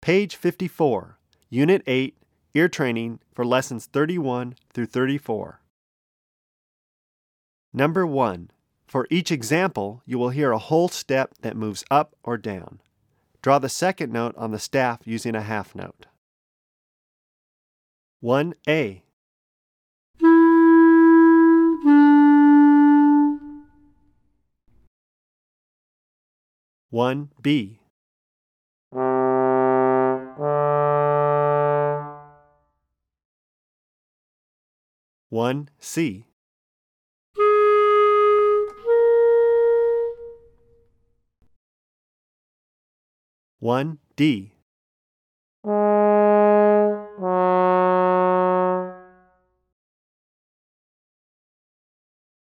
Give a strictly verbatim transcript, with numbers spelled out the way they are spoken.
Page fifty-four, Unit eight, Ear Training for Lessons thirty-one through thirty-four. Number one. For each example, you will hear a whole step that moves up or down. Draw the second note on the staff using a half note. one A. one B. one C. one D.